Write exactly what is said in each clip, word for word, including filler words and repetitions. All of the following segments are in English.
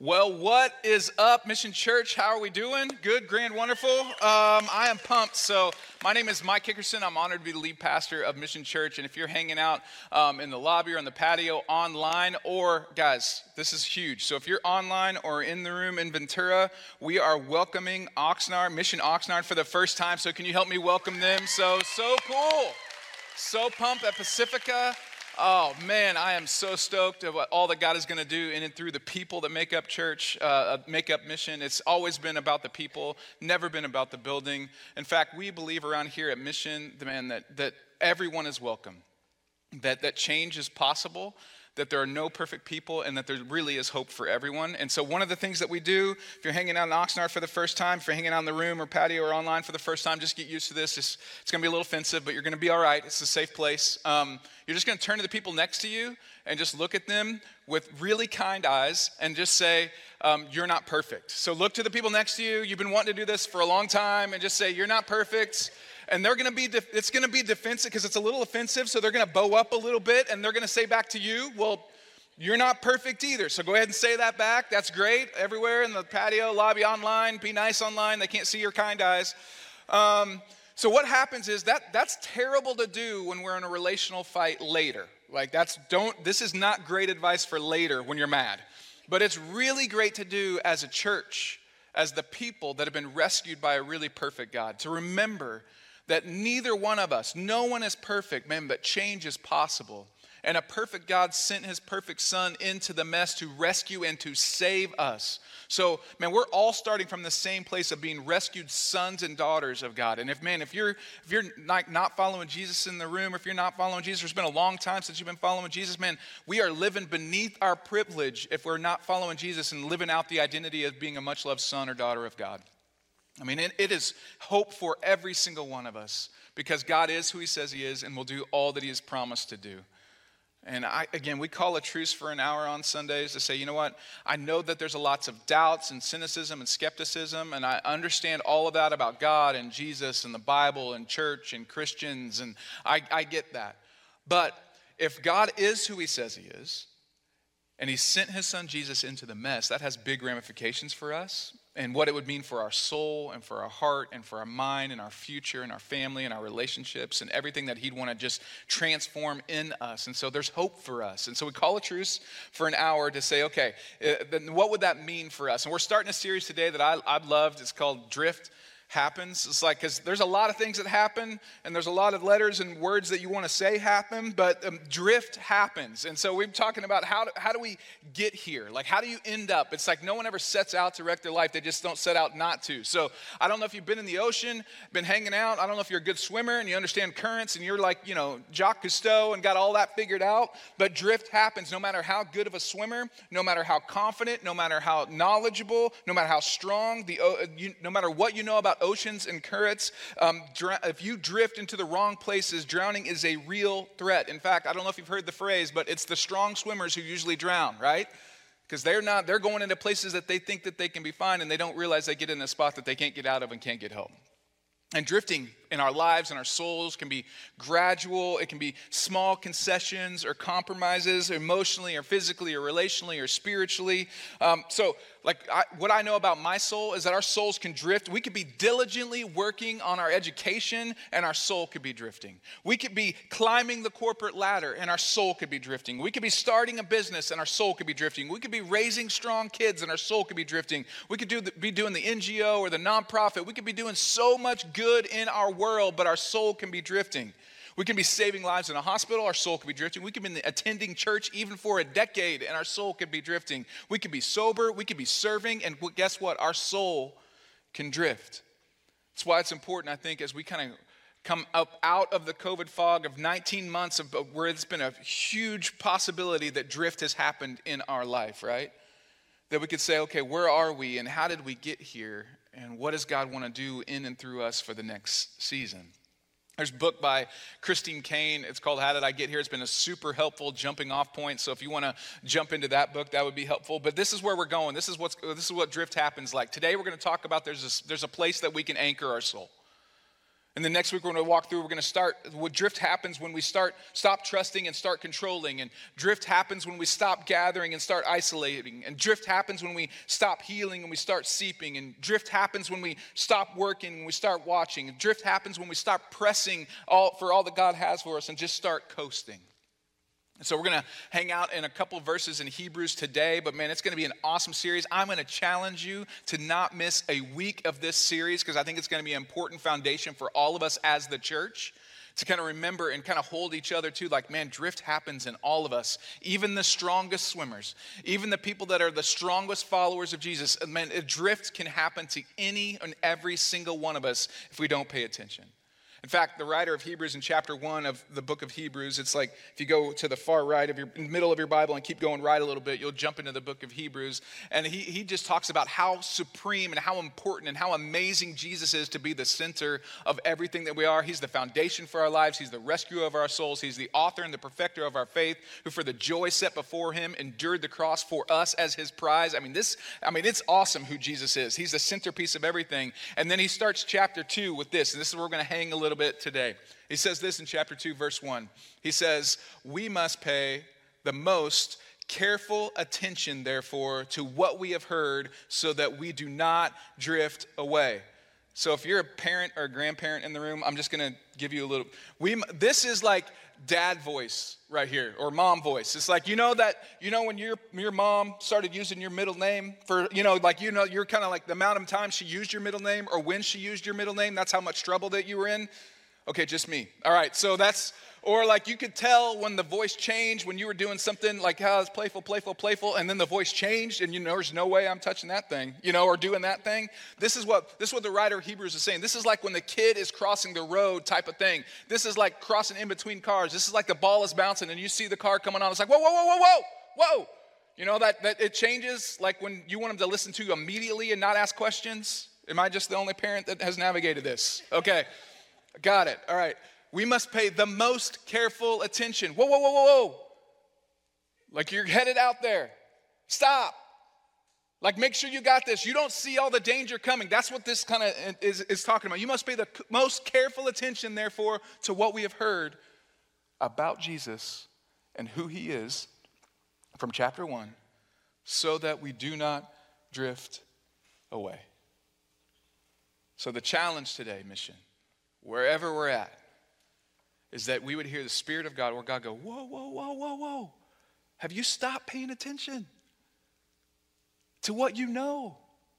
Well, what is up, Mission Church? How are we doing? Good, grand, wonderful. Um, I am pumped. So my name is Mike Hickerson. I'm honored to be the lead pastor of Mission Church. And if you're hanging out um, in the lobby or on the patio online, or guys, this is huge. So if you're online or in the room in Ventura, we are welcoming Oxnard, Mission Oxnard for the first time. So can you help me welcome them? So, so cool. So pumped at Pacifica. Oh, man, I am so stoked about all that God is going to do in and through the people that make up church, uh, make up Mission. It's always been about the people, never been about the building. In fact, we believe around here at Mission, man, that, that everyone is welcome, that, that change is possible, that there are no perfect people, and that there really is hope for everyone. And so one of the things that we do, if you're hanging out in Oxnard for the first time, if you're hanging out in the room or patio or online for the first time, just get used to this. It's, it's going to be a little offensive, but you're going to be all right. It's a safe place. Um, you're just going to turn to the people next to you and just look at them with really kind eyes and just say, um, you're not perfect. So look to the people next to you. You've been wanting to do this for a long time, and just say, you're not perfect. And they're going to be, def- it's going to be defensive because it's a little offensive. So they're going to bow up a little bit and they're going to say back to you, well, you're not perfect either. So go ahead and say that back. That's great. Everywhere in the patio, lobby, online, be nice online. They can't see your kind eyes. Um, so what happens is that that's terrible to do when we're in a relational fight later. Like that's, don't, this is not great advice for later when you're mad. But it's really great to do as a church, as the people that have been rescued by a really perfect God, to remember that neither one of us, no one is perfect, man, but change is possible. And a perfect God sent his perfect son into the mess to rescue and to save us. So, man, we're all starting from the same place of being rescued sons and daughters of God. And if, man, if you're if you're not, not following Jesus in the room, or if you're not following Jesus, it's been a long time since you've been following Jesus, man, we are living beneath our privilege if we're not following Jesus and living out the identity of being a much-loved son or daughter of God. I mean, it, it is hope for every single one of us because God is who he says he is and will do all that he has promised to do. And I, again, we call a truce for an hour on Sundays to say, you know what, I know that there's a lots of doubts and cynicism and skepticism, and I understand all of that about God and Jesus and the Bible and church and Christians, and I, I get that. But if God is who he says he is, and he sent his son Jesus into the mess, that has big ramifications for us and what it would mean for our soul and for our heart and for our mind and our future and our family and our relationships and everything that he'd want to just transform in us. And so there's hope for us. And so we call a truce for an hour to say, okay, then what would that mean for us? And we're starting a series today that I, I've loved. It's called Drift Happens. It's like, because there's a lot of things that happen, and there's a lot of letters and words that you want to say happen, but um, drift happens. And so we're talking about how do, how do we get here? Like, how do you end up? It's like no one ever sets out to wreck their life. They just don't set out not to. So I don't know if you've been in the ocean, been hanging out. I don't know if you're a good swimmer and you understand currents and you're like, you know, Jacques Cousteau and got all that figured out, but drift happens no matter how good of a swimmer, no matter how confident, no matter how knowledgeable, no matter how strong, the uh, you, no matter what you know about oceans and currents, um, dr- if you drift into the wrong places, drowning is a real threat. In fact, I don't know if you've heard the phrase, but it's the strong swimmers who usually drown, right? Because they're not, they're going into places that they think that they can be fine, and they don't realize they get in a spot that they can't get out of and can't get help. And drifting in our lives and our souls can be gradual. It can be small concessions or compromises emotionally or physically or relationally or spiritually. Um, so like I, what I know about my soul is that our souls can drift. We could be diligently working on our education and our soul could be drifting. We could be climbing the corporate ladder and our soul could be drifting. We could be starting a business and our soul could be drifting. We could be raising strong kids and our soul could be drifting. We could do the, be doing the N G O or the nonprofit. We could be doing so much good in our world, but our soul can be drifting. We can be saving lives in a hospital, our soul could be drifting. We could be attending church even for a decade, and our soul could be drifting. We could be sober, we could be serving, and guess what? Our soul can drift. That's why it's important, I think, as we kind of come up out of the COVID fog of nineteen months of where it's been a huge possibility that drift has happened in our life, right? That we could say, okay, where are we, and how did we get here, and what does God want to do in and through us for the next season? There's a book by Christine Caine. It's called How Did I Get Here? It's been a super helpful jumping off point. So if you want to jump into that book, that would be helpful. But this is where we're going. This is what's this is what drift happens like. Today we're going to talk about there's a, there's a place that we can anchor our soul. And then next week we're going to walk through, we're going to start, what drift happens when we start, stop trusting and start controlling. And drift happens when we stop gathering and start isolating. And drift happens when we stop healing and we start seeping. And drift happens when we stop working and we start watching. And drift happens when we stop pressing all for all that God has for us and just start coasting. And so we're going to hang out in a couple of verses in Hebrews today, but man, it's going to be an awesome series. I'm going to challenge you to not miss a week of this series because I think it's going to be an important foundation for all of us as the church to kind of remember and kind of hold each other to, like, man, drift happens in all of us, even the strongest swimmers, even the people that are the strongest followers of Jesus. Man, a drift can happen to any and every single one of us if we don't pay attention. In fact, the writer of Hebrews in chapter one of the book of Hebrews, it's like if you go to the far right of your middle of your Bible and keep going right a little bit, you'll jump into the book of Hebrews. And he, he just talks about how supreme and how important and how amazing Jesus is to be the center of everything that we are. He's the foundation for our lives. He's the rescuer of our souls. He's the author and the perfecter of our faith, who for the joy set before him endured the cross for us as his prize. I mean, this, I mean, it's awesome who Jesus is. He's the centerpiece of everything. And then he starts chapter two with this, and this is where we're going to hang a little bit today. He says this in chapter two, verse one. He says, we must pay the most careful attention, therefore, to what we have heard so that we do not drift away. So if you're a parent or a grandparent in the room, I'm just going to give you a little, we, this is like dad voice right here, or mom voice. It's like, you know that, you know when your your mom started using your middle name for, you know, like, you know, you're kind of like the amount of time she used your middle name or when she used your middle name, that's how much trouble that you were in. Okay, just me. All right, so that's, or like you could tell when the voice changed, when you were doing something like how it's playful, playful, playful, and then the voice changed and you know there's no way I'm touching that thing, you know, or doing that thing. This is what, this is what the writer of Hebrews is saying. This is like when the kid is crossing the road type of thing. This is like crossing in between cars. This is like the ball is bouncing and you see the car coming on. It's like, whoa, whoa, whoa, whoa, whoa, whoa. You know, that, that it changes like when you want them to listen to you immediately and not ask questions. Am I just the only parent that has navigated this? Okay, got it. All right. We must pay the most careful attention. Whoa, whoa, whoa, whoa, whoa. Like you're headed out there. Stop. Like make sure you got this. You don't see all the danger coming. That's what this kind of is, is talking about. You must pay the most careful attention, therefore, to what we have heard about Jesus and who he is from chapter one, so that we do not drift away. So the challenge today, mission, wherever we're at, is that we would hear the Spirit of God, where God go, whoa, whoa, whoa, whoa, whoa. Have you stopped paying attention to what you know,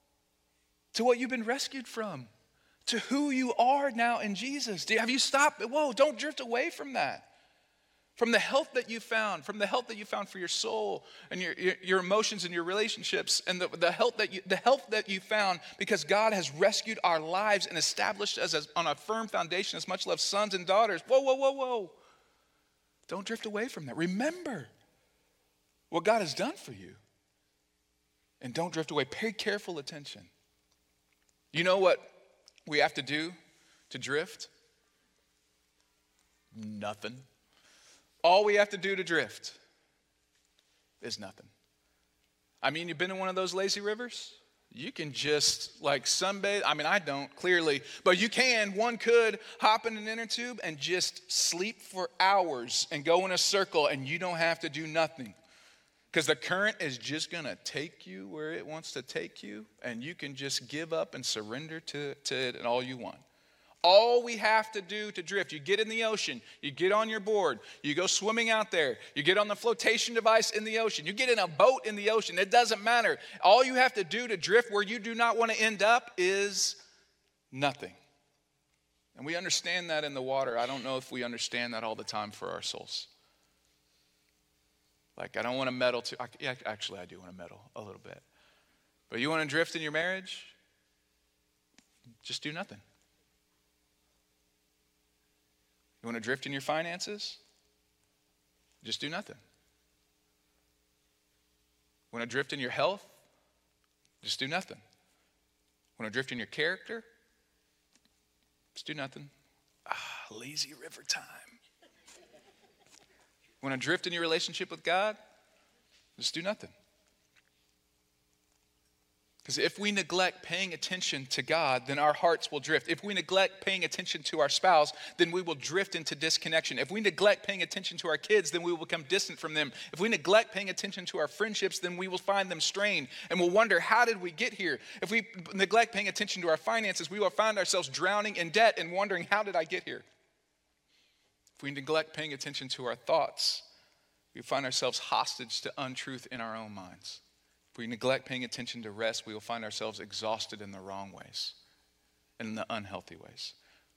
to what you've been rescued from, to who you are now in Jesus? Have you stopped? Whoa, don't drift away from that. From the health that you found, from the health that you found for your soul and your, your, your emotions and your relationships, and the, the health that you the health that you found because God has rescued our lives and established us as, on a firm foundation as much loved sons and daughters. Whoa, whoa, whoa, whoa. Don't drift away from that. Remember what God has done for you. And don't drift away. Pay careful attention. You know what we have to do to drift? Nothing. All we have to do to drift is nothing. I mean, you've been in one of those lazy rivers? You can just like sunbathe. I mean, I don't, clearly. But you can, one could hop in an inner tube and just sleep for hours and go in a circle and you don't have to do nothing. Because the current is just going to take you where it wants to take you, and you can just give up and surrender to, to it and all you want. All we have to do to drift, you get in the ocean, you get on your board, you go swimming out there, you get on the flotation device in the ocean, you get in a boat in the ocean, it doesn't matter. All you have to do to drift where you do not want to end up is nothing. And we understand that in the water. I don't know if we understand that all the time for our souls. Like, I don't want to meddle too, I, yeah, actually I do want to meddle a little bit. But you want to drift in your marriage? Just do nothing. You want to drift in your finances? Just do nothing. Want to drift in your health? Just do nothing. Want to drift in your character? Just do nothing. Ah, lazy river time. Want to drift in your relationship with God? Just do nothing. Because if we neglect paying attention to God, then our hearts will drift. If we neglect paying attention to our spouse, then we will drift into disconnection. If we neglect paying attention to our kids, then we will become distant from them. If we neglect paying attention to our friendships, then we will find them strained and we'll wonder, how did we get here? If we neglect paying attention to our finances, we will find ourselves drowning in debt and wondering, how did I get here? If we neglect paying attention to our thoughts, we find ourselves hostage to untruth in our own minds. If we neglect paying attention to rest, we will find ourselves exhausted in the wrong ways and in the unhealthy ways.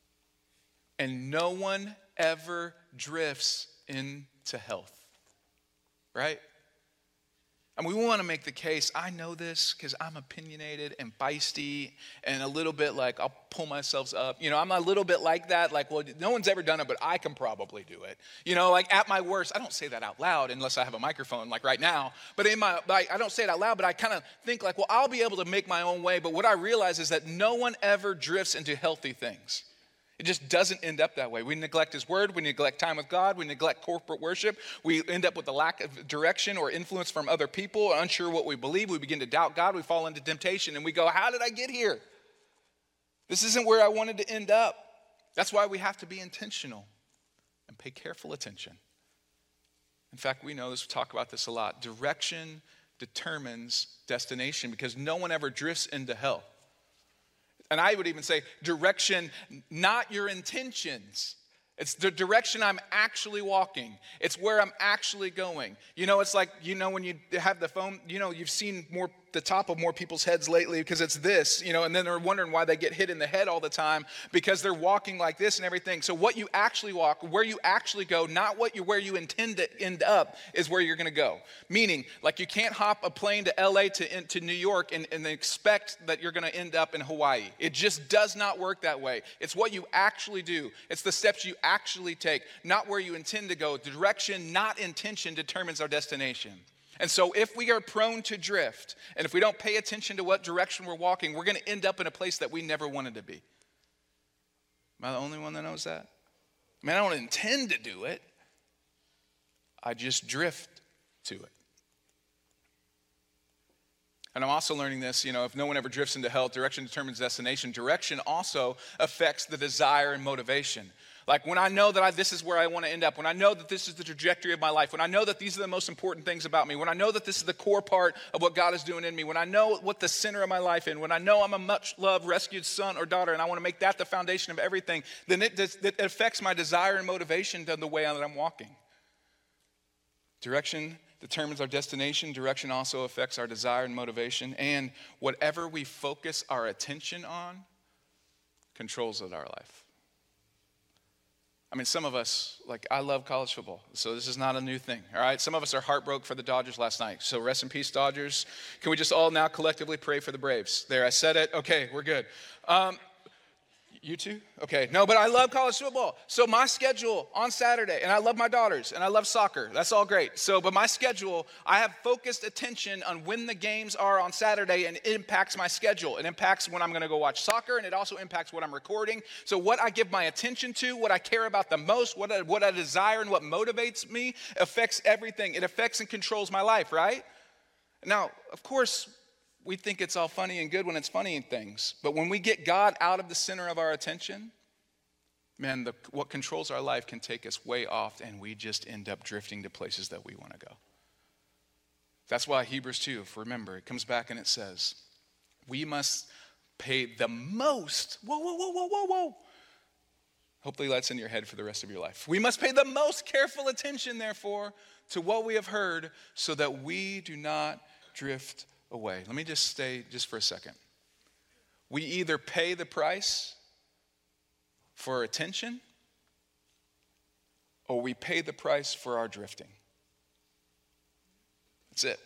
And no one ever drifts into health, right? And we want to make the case, I know this because I'm opinionated and feisty and a little bit like, I'll pull myself up. You know, I'm a little bit like that. Like, well, no one's ever done it, but I can probably do it. You know, like at my worst, I don't say that out loud unless I have a microphone like right now. But in my, like, I don't say it out loud, but I kind of think like, well, I'll be able to make my own way. But what I realize is that no one ever drifts into healthy things. It just doesn't end up that way. We neglect his word. We neglect time with God. We neglect corporate worship. We end up with a lack of direction or influence from other people, unsure what we believe. We begin to doubt God. We fall into temptation and we go, how did I get here? This isn't where I wanted to end up. That's why we have to be intentional and pay careful attention. In fact, we know this, we talk about this a lot. Direction determines destination because no one ever drifts into hell. And I would even say direction, not your intentions. It's the direction I'm actually walking. It's where I'm actually going. You know, it's like, you know, when you have the phone, you know, you've seen more the top of more people's heads lately because it's this, you know, and then they're wondering why they get hit in the head all the time because they're walking like this and everything. So what you actually walk, where you actually go, not what you where you intend to end up is where you're going to go. Meaning, like you can't hop a plane to L A to, to New York and, and expect that you're going to end up in Hawaii. It just does not work that way. It's what you actually do. It's the steps you actually take, not where you intend to go. Direction, not intention, determines our destination. And so if we are prone to drift, and if we don't pay attention to what direction we're walking, we're going to end up in a place that we never wanted to be. Am I the only one that knows that? I mean, I don't intend to do it. I just drift to it. And I'm also learning this, you know, if no one ever drifts into hell, direction determines destination. Direction also affects the desire and motivation. Like when I know that I, this is where I want to end up, when I know that this is the trajectory of my life, when I know that these are the most important things about me, when I know that this is the core part of what God is doing in me, when I know what the center of my life is, when I know I'm a much-loved, rescued son or daughter, and I want to make that the foundation of everything, then it, does, it affects my desire and motivation to the way that I'm walking. Direction determines our destination. Direction also affects our desire and motivation. And whatever we focus our attention on controls our life. I mean, some of us, like, I love college football, so this is not a new thing, all right? Some of us are heartbroken for the Dodgers last night, so rest in peace, Dodgers. Can we just all now collectively pray for the Braves? There, I said it. Okay, we're good. Um, you too? Okay, no, but I love college football. So my schedule on Saturday, and I love my daughters, and I love soccer. That's all great. So, but my schedule, I have focused attention on when the games are on Saturday, and it impacts my schedule. It impacts when I'm going to go watch soccer, and it also impacts what I'm recording. So what I give my attention to, what I care about the most, what I, what I desire, and what motivates me affects everything. It affects and controls my life, right? Now, of course, we think it's all funny and good when it's funny and things. But when we get God out of the center of our attention, man, the, what controls our life can take us way off and we just end up drifting to places that we want to go. That's why Hebrews two, if remember, it comes back and it says, we must pay the most, whoa, whoa, whoa, whoa, whoa, whoa. Hopefully that's in your head for the rest of your life. We must pay the most careful attention, therefore, to what we have heard so that we do not drift away. Let me just stay just for a second. We either pay the price for our attention or we pay the price for our drifting. That's it.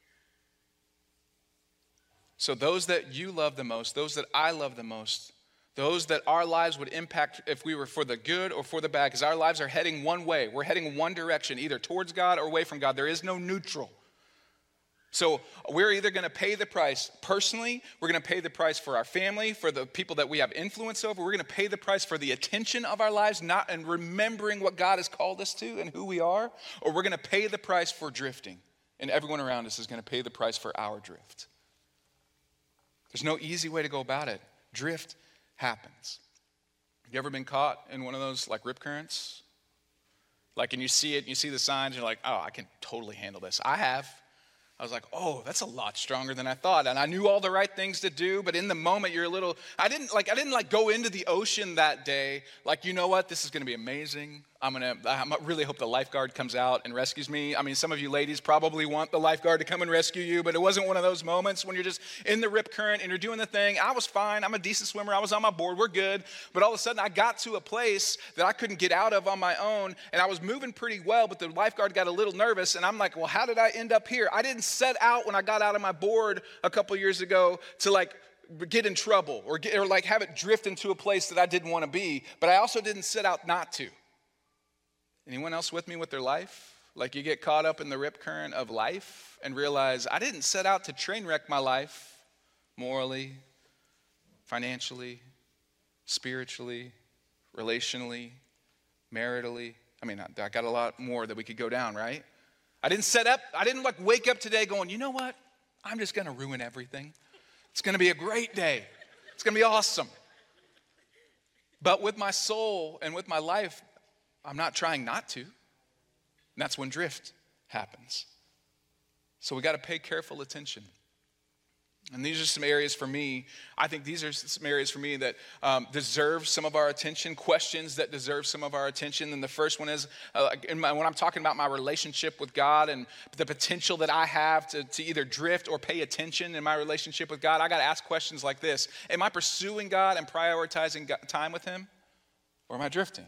So those that you love the most, those that I love the most, those that our lives would impact if we were for the good or for the bad, because our lives are heading one way. We're heading one direction, either towards God or away from God. There is no neutral. So we're either going to pay the price personally, we're going to pay the price for our family, for the people that we have influence over, we're going to pay the price for the attention of our lives, not and remembering what God has called us to and who we are, or we're going to pay the price for drifting, and everyone around us is going to pay the price for our drift. There's no easy way to go about it. Drift happens. You ever been caught in one of those like rip currents? Like, and you see it, and you see the signs, and you're like, oh, I can totally handle this. I have. I was like, oh, that's a lot stronger than I thought. And I knew all the right things to do, but in the moment you're a little, I didn't like, I didn't like go into the ocean that day. Like, you know what, this is gonna be amazing. I'm gonna, I really hope the lifeguard comes out and rescues me. I mean, some of you ladies probably want the lifeguard to come and rescue you, but it wasn't one of those moments when you're just in the rip current and you're doing the thing. I was fine, I'm a decent swimmer, I was on my board, we're good. But all of a sudden I got to a place that I couldn't get out of on my own, and I was moving pretty well, but the lifeguard got a little nervous, and I'm like, well, how did I end up here? I didn't set out when I got out of my board a couple years ago to like get in trouble or, get, or like have it drift into a place that I didn't want to be, but I also didn't set out not to. Anyone else with me with their life? Like you get caught up in the rip current of life and realize I didn't set out to train wreck my life morally, financially, spiritually, relationally, maritally. I mean, I got a lot more that we could go down, right? I didn't set up, I didn't like wake up today going, you know what? I'm just gonna ruin everything. It's gonna be a great day. It's gonna be awesome. But with my soul and with my life, I'm not trying not to. And that's when drift happens. So we got to pay careful attention. And these are some areas for me, I think these are some areas for me that um, deserve some of our attention, questions that deserve some of our attention. And the first one is, uh, in my, when I'm talking about my relationship with God and the potential that I have to, to either drift or pay attention in my relationship with God, I got to ask questions like this. Am I pursuing God and prioritizing God, time with Him? Or am I drifting?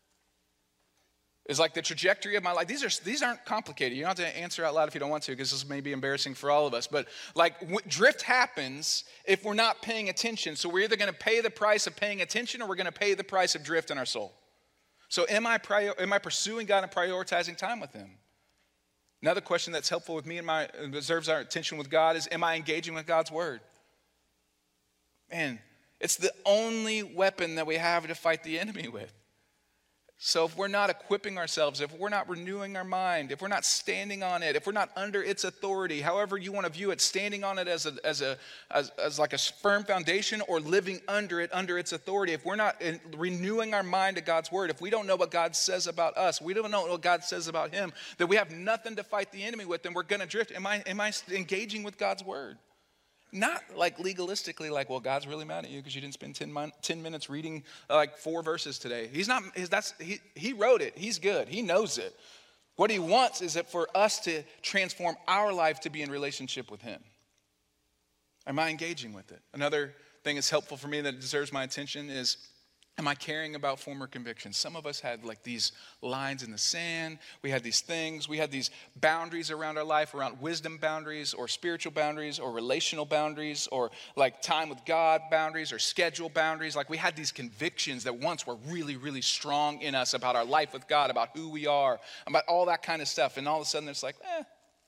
Is like the trajectory of my life. These are these aren't complicated. You don't have to answer out loud if you don't want to, because this may be embarrassing for all of us. But like w- drift happens if we're not paying attention. So we're either going to pay the price of paying attention, or we're going to pay the price of drift in our soul. So am I prior, am I pursuing God and prioritizing time with Him? Another question that's helpful with me and my deserves our attention with God is, am I engaging with God's word? Man, it's the only weapon that we have to fight the enemy with. So if we're not equipping ourselves, if we're not renewing our mind, if we're not standing on it, if we're not under its authority, however you want to view it, standing on it as a as a as, as like a firm foundation, or living under it, under its authority, if we're not in, renewing our mind to God's word, if we don't know what God says about us, we don't know what God says about Him, then we have nothing to fight the enemy with, and we're going to drift. Am I am I engaging with God's word? Not like legalistically, like, well, God's really mad at you because you didn't spend ten, mon- ten minutes reading uh, like four verses today. He's not, he's, that's, he, he wrote it. He's good. He knows it. What He wants is that for us to transform our life to be in relationship with Him. Am I engaging with it? Another thing that's helpful for me that deserves my attention is, am I caring about former convictions? Some of us had like these lines in the sand. We had these things. We had these boundaries around our life, around wisdom boundaries or spiritual boundaries or relational boundaries or like time with God boundaries or schedule boundaries. Like we had these convictions that once were really, really strong in us about our life with God, about who we are, about all that kind of stuff. And all of a sudden it's like, eh.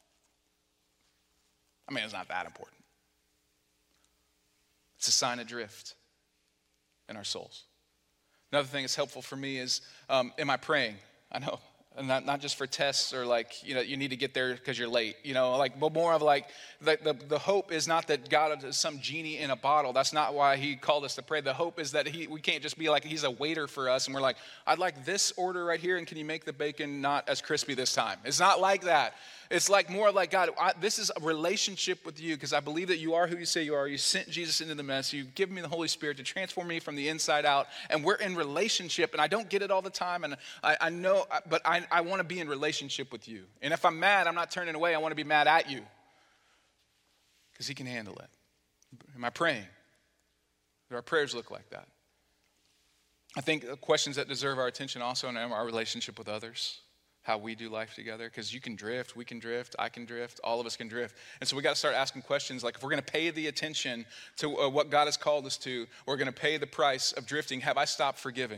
I mean, it's not that important. It's a sign of drift in our souls. Another thing that's helpful for me is, um, am I praying? I know, not, not just for tests or like, you know, you need to get there because you're late, you know, like, but more of like, the, the, the hope is not that God is some genie in a bottle. That's not why He called us to pray. The hope is that he, we can't just be like, He's a waiter for us and we're like, I'd like this order right here, and can you make the bacon not as crispy this time? It's not like that. It's like more like, God, I, this is a relationship with You because I believe that You are who You say You are. You sent Jesus into the mess. You give me the Holy Spirit to transform me from the inside out. And we're in relationship, and I don't get it all the time. And I, I know, but I, I want to be in relationship with You. And if I'm mad, I'm not turning away. I want to be mad at You because He can handle it. Am I praying? Do our prayers look like that? I think questions that deserve our attention also in our relationship with others. How we do life together, because you can drift, we can drift, I can drift, all of us can drift. And so we got to start asking questions like, if we're going to pay the attention to uh, what God has called us to, we're going to pay the price of drifting. Have I stopped forgiving?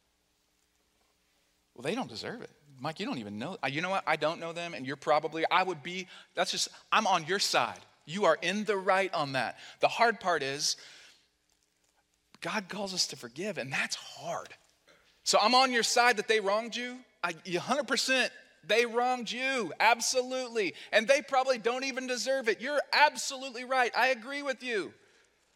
Well, they don't deserve it. Mike, you don't even know. You know what? I don't know them, and you're probably, I would be, that's just, I'm on your side. You are in the right on that. The hard part is, God calls us to forgive, and that's hard. So I'm on your side that they wronged you. I, one hundred percent, they wronged you, absolutely. And they probably don't even deserve it. You're absolutely right. I agree with you.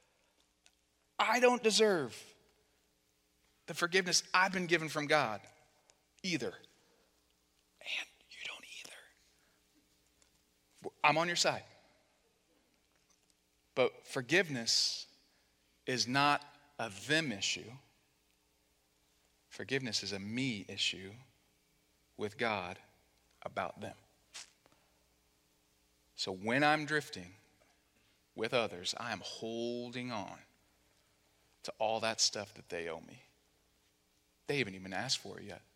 I don't deserve the forgiveness I've been given from God either. And you don't either. I'm on your side. But forgiveness is not a them issue. Forgiveness is a me issue with God about them. So when I'm drifting with others, I am holding on to all that stuff that they owe me. They haven't even asked for it yet.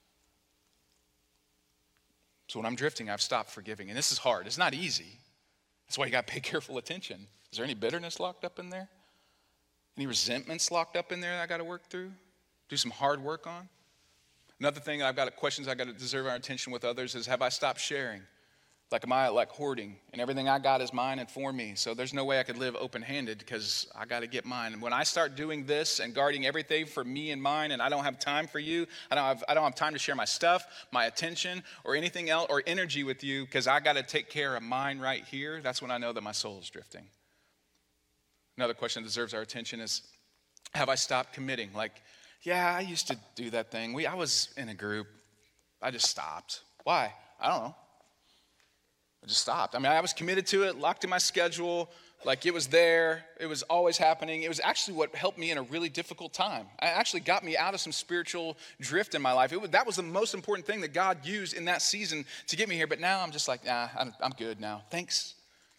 So when I'm drifting, I've stopped forgiving. And this is hard. It's not easy. That's why you got to pay careful attention. Is there any bitterness locked up in there? Any resentments locked up in there that I got to work through? Do some hard work on? Another thing I've got questions I got to deserve our attention with others is, have I stopped sharing? Like, am I like hoarding and everything I got is mine and for me? So there's no way I could live open-handed because I got to get mine. And when I start doing this and guarding everything for me and mine, and I don't have time for you, I don't have I don't have time to share my stuff, my attention, or anything else, or energy with you, because I got to take care of mine right here, that's when I know that my soul is drifting. Another question that deserves our attention is, have I stopped committing? Like, yeah, I used to do that thing. We I was in a group. I just stopped. Why? I don't know. I just stopped. I mean, I was committed to it, locked in my schedule, like it was there. It was always happening. It was actually what helped me in a really difficult time. It actually got me out of some spiritual drift in my life. It was, that was the most important thing that God used in that season to get me here. But now I'm just like, nah, I'm, I'm good now. Thanks.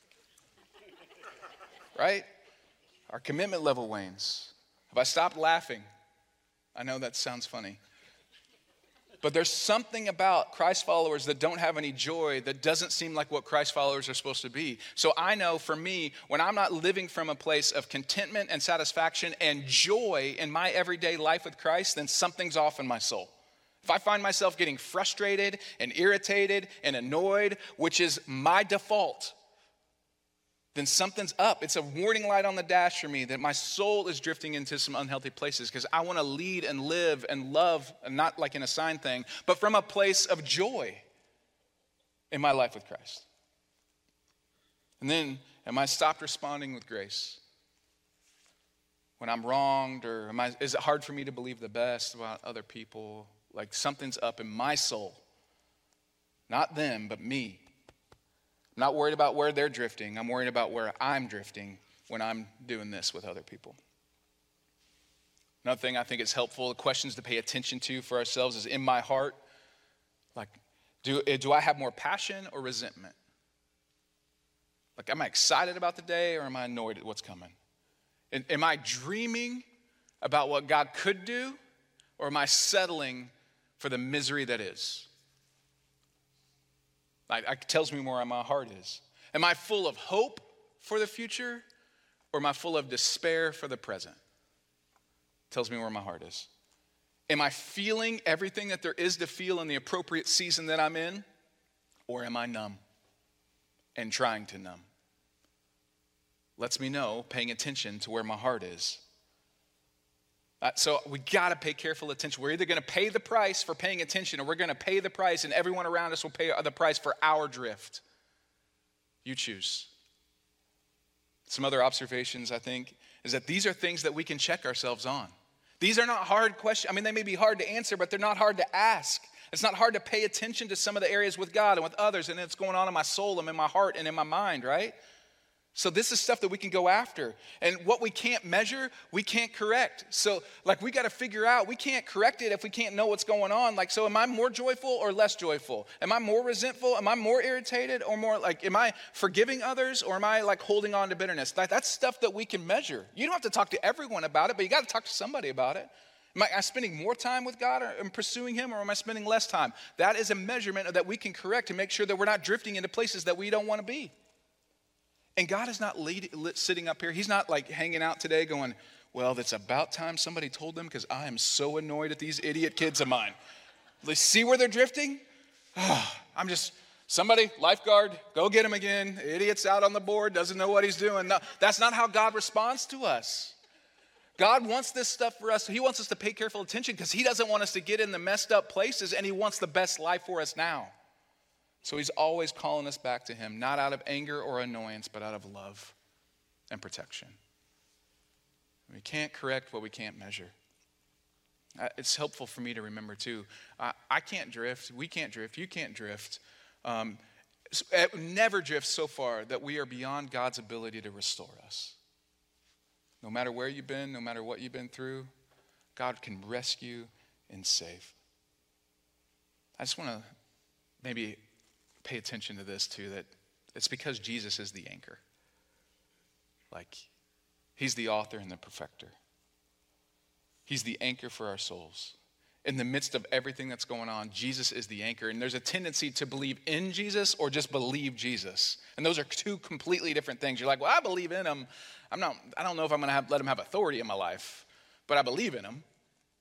Right? Our commitment level wanes. Have I stopped laughing? I know that sounds funny. But there's something about Christ followers that don't have any joy that doesn't seem like what Christ followers are supposed to be. So I know for me, when I'm not living from a place of contentment and satisfaction and joy in my everyday life with Christ, then something's off in my soul. If I find myself getting frustrated and irritated and annoyed, which is my default, then something's up. It's a warning light on the dash for me that my soul is drifting into some unhealthy places because I want to lead and live and love, and not like an assigned thing, but from a place of joy in my life with Christ. And then, am I stopped responding with grace? When I'm wronged, or am I, is it hard for me to believe the best about other people? Like something's up in my soul. Not them, but me. I'm not worried about where they're drifting. I'm worried about where I'm drifting when I'm doing this with other people. Another thing I think is helpful, the questions to pay attention to for ourselves is, in my heart, like, do, do I have more passion or resentment? Like, am I excited about the day, or am I annoyed at what's coming? Am I dreaming about what God could do, or am I settling for the misery that is? It tells me where my heart is. Am I full of hope for the future, or am I full of despair for the present? It tells me where my heart is. Am I feeling everything that there is to feel in the appropriate season that I'm in, or am I numb and trying to numb? Lets me know, paying attention to where my heart is. Uh, so we got to pay careful attention. We're either going to pay the price for paying attention, or we're going to pay the price and everyone around us will pay the price for our drift. You choose. Some other observations, I think, is that these are things that we can check ourselves on. These are not hard questions. I mean, they may be hard to answer, but they're not hard to ask. It's not hard to pay attention to some of the areas with God and with others, and it's going on in my soul and in my heart and in my mind, right? So this is stuff that we can go after. And what we can't measure, we can't correct. So like we got to figure out, we can't correct it if we can't know what's going on. Like, so am I more joyful or less joyful? Am I more resentful? Am I more irritated or more like, am I forgiving others, or am I like holding on to bitterness? Like, that's stuff that we can measure. You don't have to talk to everyone about it, but you got to talk to somebody about it. Am I spending more time with God or am pursuing him, or am I spending less time? That is a measurement that we can correct to make sure that we're not drifting into places that we don't want to be. And God is not lead, sitting up here. He's not like hanging out today going, well, it's about time somebody told them, because I am so annoyed at these idiot kids of mine. They see where they're drifting? Oh, I'm just, somebody, lifeguard, go get him again. The idiot's out on the board, doesn't know what he's doing. No, that's not how God responds to us. God wants this stuff for us. He wants us to pay careful attention because he doesn't want us to get in the messed up places, and he wants the best life for us now. So he's always calling us back to him, not out of anger or annoyance, but out of love and protection. We can't correct what we can't measure. Uh, it's helpful for me to remember too. Uh, I can't drift. We can't drift. You can't drift. Um, so, it never drifts so far that we are beyond God's ability to restore us. No matter where you've been, no matter what you've been through, God can rescue and save. I just want to maybe pay attention to this too, that it's because Jesus is the anchor. Like, he's the author and the perfecter. He's the anchor for our souls. In the midst of everything that's going on, Jesus is the anchor. And there's a tendency to believe in Jesus or just believe Jesus. And those are two completely different things. You're like, well, I believe in him. I'm not, I don't know if I'm going to have, let him have authority in my life, but I believe in him.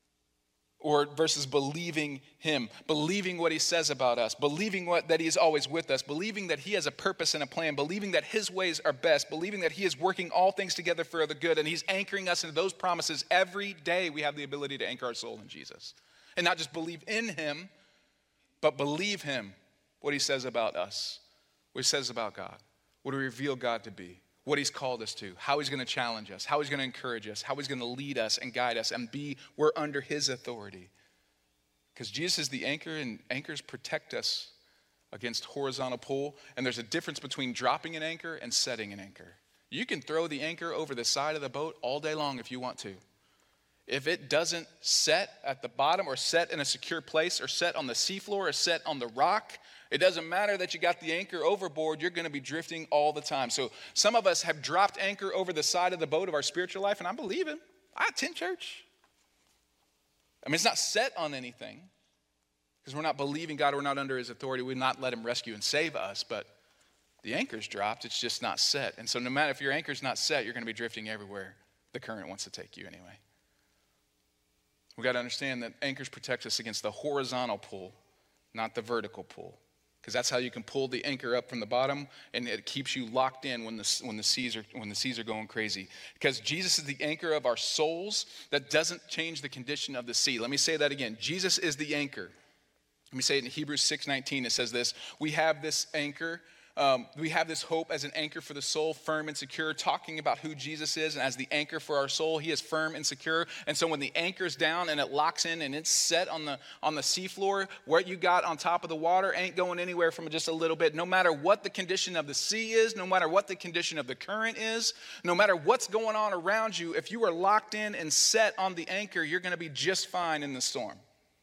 Or versus believing him, believing what he says about us, believing what, that he is always with us, believing that he has a purpose and a plan, believing that his ways are best, believing that he is working all things together for the good, and he's anchoring us into those promises. Every day we have the ability to anchor our soul in Jesus. And not just believe in him, but believe him, what he says about us, what he says about God, what he revealed God to be, what he's called us to, how he's going to challenge us, how he's going to encourage us, how he's going to lead us and guide us, and be, we're under his authority. Because Jesus is the anchor, and anchors protect us against horizontal pull. And there's a difference between dropping an anchor and setting an anchor. You can throw the anchor over the side of the boat all day long if you want to. If it doesn't set at the bottom or set in a secure place or set on the seafloor or set on the rock, it doesn't matter that you got the anchor overboard, you're going to be drifting all the time. So some of us have dropped anchor over the side of the boat of our spiritual life, and I believe it. I attend church. I mean, it's not set on anything because we're not believing God, we're not under his authority, we've not let him rescue and save us, but the anchor's dropped, it's just not set. And so no matter if your anchor's not set, you're going to be drifting everywhere the current wants to take you anyway. We've got to understand that anchors protect us against the horizontal pull, not the vertical pull. Because that's how you can pull the anchor up from the bottom, and it keeps you locked in when the, when the seas are when the seas are going crazy. Because Jesus is the anchor of our souls that doesn't change the condition of the sea. Let me say that again. Jesus is the anchor. Let me say it in Hebrews six nineteen. It says this: we have this anchor. Um, we have this hope as an anchor for the soul, firm and secure, talking about who Jesus is, and as the anchor for our soul, he is firm and secure. And so when the anchor's down and it locks in and it's set on the on the seafloor, what you got on top of the water ain't going anywhere from just a little bit. No matter what the condition of the sea is, no matter what the condition of the current is, no matter what's going on around you, if you are locked in and set on the anchor, you're going to be just fine in the storm.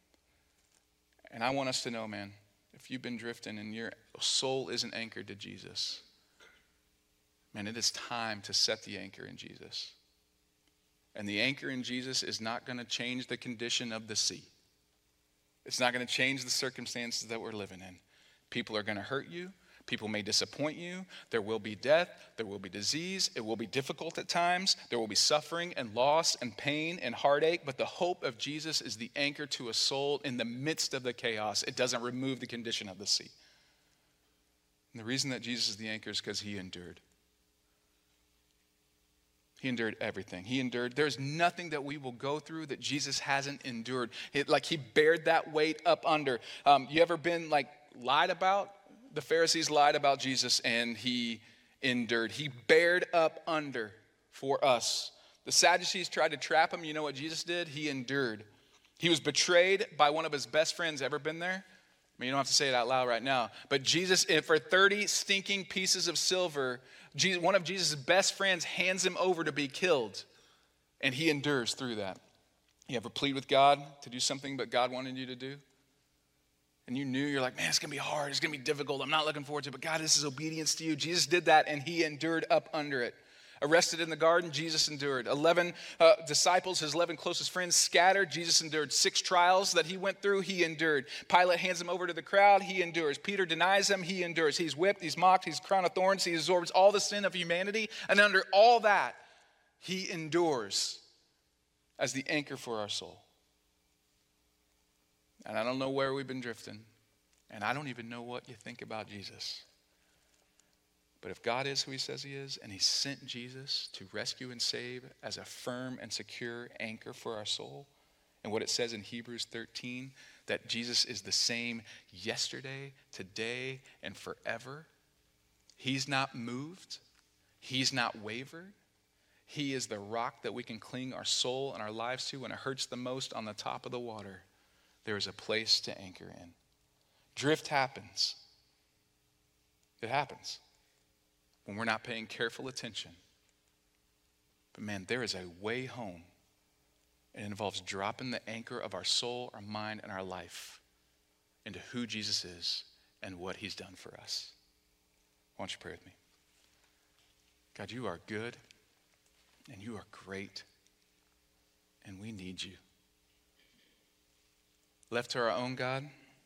And I want us to know, man, if you've been drifting and your soul isn't anchored to Jesus, man, it is time to set the anchor in Jesus. And the anchor in Jesus is not going to change the condition of the sea. It's not going to change the circumstances that we're living in. People are going to hurt you. People may disappoint you. There will be death. There will be disease. It will be difficult at times. There will be suffering and loss and pain and heartache. But the hope of Jesus is the anchor to a soul in the midst of the chaos. It doesn't remove the condition of the sea. And the reason that Jesus is the anchor is because he endured. He endured everything. He endured. There's nothing that we will go through that Jesus hasn't endured. It, like he bared that weight up under. Um, you ever been like lied about? The Pharisees lied about Jesus and he endured. He bared up under for us. The Sadducees tried to trap him. You know what Jesus did? He endured. He was betrayed by one of his best friends. Ever been there? I mean, you don't have to say it out loud right now. But Jesus, for thirty stinking pieces of silver, Jesus, one of Jesus' best friends hands him over to be killed. And he endures through that. You ever plead with God to do something but God wanted you to do? And you knew, you're like, man, it's going to be hard. It's going to be difficult. I'm not looking forward to it. But God, this is obedience to you. Jesus did that, and he endured up under it. Arrested in the garden, Jesus endured. Eleven uh, disciples, his eleven closest friends, scattered. Jesus endured. Six trials that he went through, he endured. Pilate hands him over to the crowd, he endures. Peter denies him, he endures. He's whipped, he's mocked, he's crowned of thorns, he absorbs all the sin of humanity. And under all that, he endures as the anchor for our soul. And I don't know where we've been drifting. And I don't even know what you think about Jesus. But if God is who he says he is, and he sent Jesus to rescue and save as a firm and secure anchor for our soul, and what it says in Hebrews thirteen, that Jesus is the same yesterday, today, and forever. He's not moved. He's not wavered. He is the rock that we can cling our soul and our lives to when it hurts the most. On the top of the water, there is a place to anchor in. Drift happens. It happens when we're not paying careful attention. But man, there is a way home. It involves dropping the anchor of our soul, our mind, and our life into who Jesus is and what he's done for us. Why don't you pray with me? God, you are good and you are great and we need you. Left to our own, God,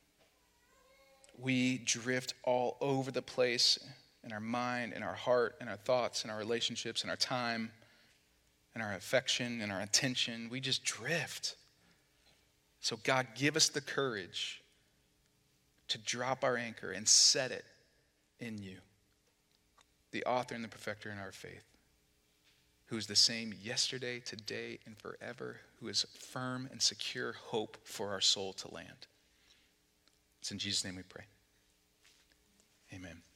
we drift all over the place in our mind, in our heart, in our thoughts, in our relationships, in our time, in our affection, in our attention. We just drift. So God, give us the courage to drop our anchor and set it in you, the author and the perfecter in our faith, who is the same yesterday, today, and forever, who is firm and secure hope for our soul to land. It's in Jesus' name we pray. Amen.